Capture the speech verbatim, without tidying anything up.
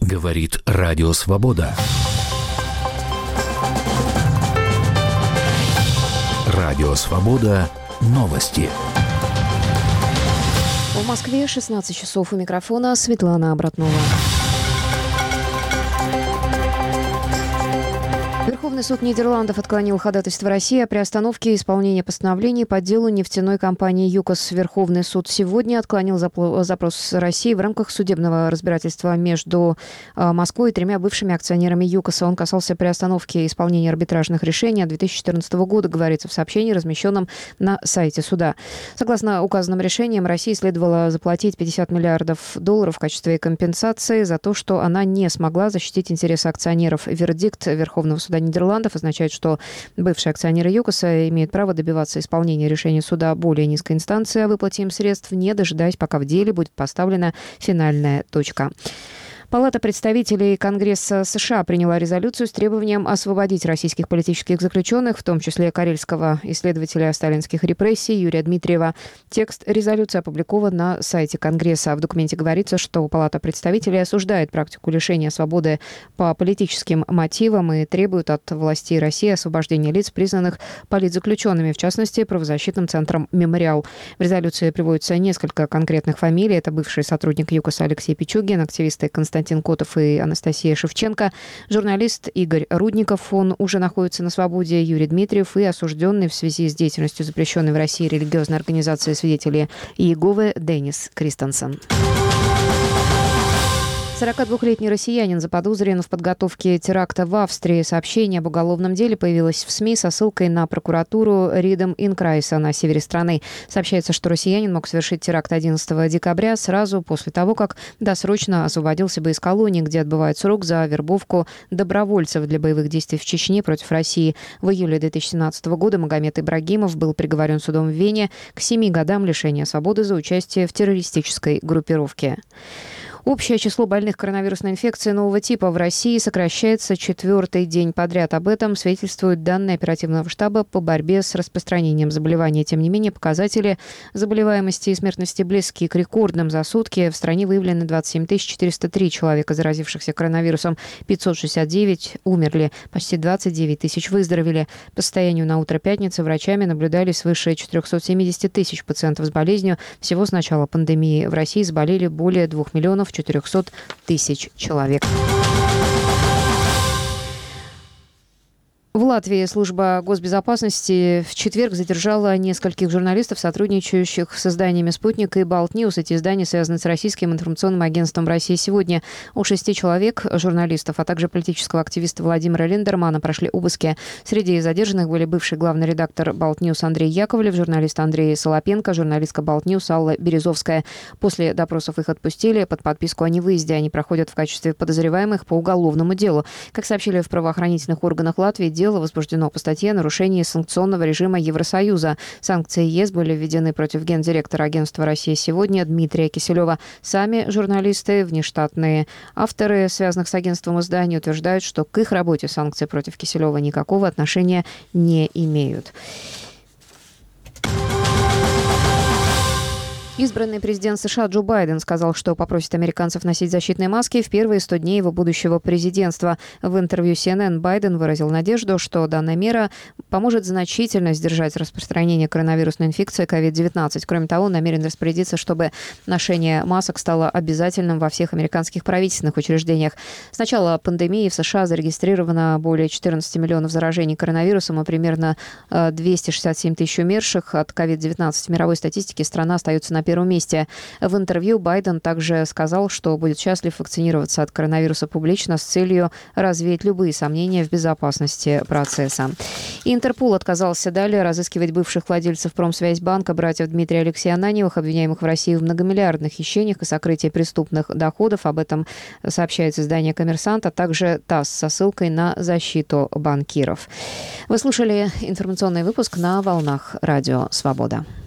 Говорит Радио Свобода. Радио Свобода. Новости. В Москве шестнадцать часов. У микрофона Светлана Обратнова. Верховный суд Нидерландов отклонил ходатайство России о приостановке исполнения постановлений по делу нефтяной компании «ЮКОС». Верховный суд сегодня отклонил запрос России в рамках судебного разбирательства между Москвой и тремя бывшими акционерами «ЮКОСа». Он касался приостановки исполнения арбитражных решений от две тысячи четырнадцатого года, говорится в сообщении, размещенном на сайте суда. Согласно указанным решениям, России следовало заплатить пятьдесят миллиардов долларов в качестве компенсации за то, что она не смогла защитить интересы акционеров. Вердикт Верховного суда Нидерландов означает, что бывшие акционеры ЮКОСа имеют право добиваться исполнения решения суда более низкой инстанции о выплате им средств, не дожидаясь, пока в деле будет поставлена финальная точка. Палата представителей Конгресса США приняла резолюцию с требованием освободить российских политических заключенных, в том числе карельского исследователя сталинских репрессий Юрия Дмитриева. Текст резолюции опубликован на сайте Конгресса. В документе говорится, что Палата представителей осуждает практику лишения свободы по политическим мотивам и требует от властей России освобождения лиц, признанных политзаключенными, в частности, правозащитным центром «Мемориал». В резолюции приводятся несколько конкретных фамилий. Это бывший сотрудник ЮКОСа Алексей Пичугин, активисты Константин Котов и Анастасия Шевченко, журналист Игорь Рудников, он уже находится на свободе, Юрий Дмитриев и осужденный в связи с деятельностью запрещенной в России религиозной организации «Свидетели Иеговы» Деннис Кристенсен. сорокадвухлетний россиянин заподозрен в подготовке теракта в Австрии. Сообщение об уголовном деле появилось в СМИ со ссылкой на прокуратуру Ридем-Инкрайса на севере страны. Сообщается, что россиянин мог совершить теракт одиннадцатого декабря сразу после того, как досрочно освободился бы из колонии, где отбывает срок за вербовку добровольцев для боевых действий в Чечне против России. В июле две тысячи семнадцатого года Магомед Ибрагимов был приговорен судом в Вене к семи годам лишения свободы за участие в террористической группировке. Общее число больных коронавирусной инфекцией нового типа в России сокращается четвертый день подряд. Об этом свидетельствуют данные оперативного штаба по борьбе с распространением заболевания. Тем не менее, показатели заболеваемости и смертности близки к рекордным. За сутки в стране выявлены двадцать семь тысяч четыреста три человека, заразившихся коронавирусом. пятьсот шестьдесят девять умерли, почти двадцать девять тысяч выздоровели. По состоянию на утро пятницы врачами наблюдали свыше четыреста семьдесят тысяч пациентов с болезнью. Всего с начала пандемии в России заболели более двух миллионов четырехсот тысяч человек. В Латвии служба госбезопасности в четверг задержала нескольких журналистов, сотрудничающих с изданиями «Спутник» и «Балт-Ньюс». Эти издания связаны с российским информационным агентством «Россия сегодня». У шести человек, журналистов, а также политического активиста Владимира Линдермана прошли обыски. Среди задержанных были бывший главный редактор «Балт-Ньюс» Андрей Яковлев, журналист Андрей Солопенко, журналистка «Балт-Ньюс» Алла Березовская. После допросов их отпустили под подписку о невыезде. Они проходят в качестве подозреваемых по уголовному делу. Как сообщили в правоохранительных органах Латвии, дело возбуждено по статье о нарушении санкционного режима Евросоюза. Санкции ЕС были введены против гендиректора агентства «Россия сегодня» Дмитрия Киселева. Сами журналисты, внештатные авторы, связанных с агентством изданий, утверждают, что к их работе санкции против Киселева никакого отношения не имеют. Избранный президент США Джо Байден сказал, что попросит американцев носить защитные маски в первые сто дней его будущего президентства. В интервью си эн эн Байден выразил надежду, что данная мера поможет значительно сдержать распространение коронавирусной инфекции ковид девятнадцать. Кроме того, он намерен распорядиться, чтобы ношение масок стало обязательным во всех американских правительственных учреждениях. С начала пандемии в США зарегистрировано более четырнадцать миллионов заражений коронавирусом и примерно двести шестьдесят семь тысяч умерших от ковид девятнадцать. В мировой статистике страна остается на первом месте. В интервью Байден также сказал, что будет счастлив вакцинироваться от коронавируса публично с целью развеять любые сомнения в безопасности процесса. Интерпол отказался далее разыскивать бывших владельцев Промсвязьбанка, братьев Дмитрия и Алексея Ананьевых, обвиняемых в России в многомиллиардных хищениях и сокрытии преступных доходов. Об этом сообщает издание «Коммерсант», а также ТАСС со ссылкой на защиту банкиров. Вы слушали информационный выпуск на волнах Радио Свобода.